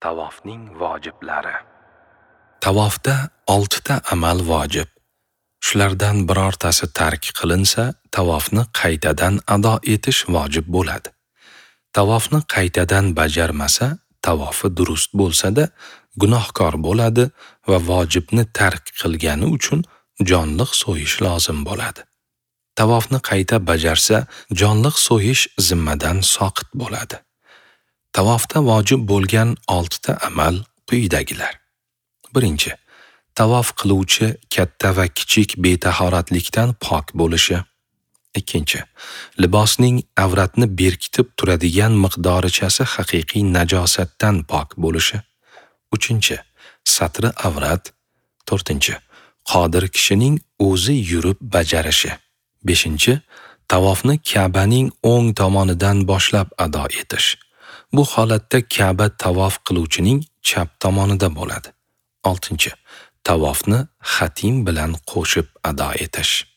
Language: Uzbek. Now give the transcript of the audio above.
Tavofning vojiblari. Tavofda 6 ta amal vojib. Shulardan birortasi tark qilinsa, tavofni qaytadan ado etish vojib bo'ladi. Tavofni qaytadan bajarmasa, tavofi durust bo'lsa-da, gunohkor bo'ladi va vojibni tark qilgani uchun jonliq so'yish lozim bo'ladi. Tavofni qayta bajarsa, jonliq so'yish zimmadan soqit bo'ladi. Tavofda vojib bo'lgan 6 ta amal quyidagilar. 1. Tavof qiluvchi katta va kichik betahoratlikdan pok bo'lishi. 2. Libosning avratni berkitib turadigan miqdorichasi haqiqiy najosatdan pok bo'lishi. 3. Satri avrat. 4. Qodir kishining o'zi yurib bajarishi. 5. Tavofni Ka'baning o'ng tomonidan boshlab ado etish. Bu holatda Ka'ba tavof qiluvchining chap tomonida bo'ladi. 6. Tavofni xatim bilan qo'shib ado etish.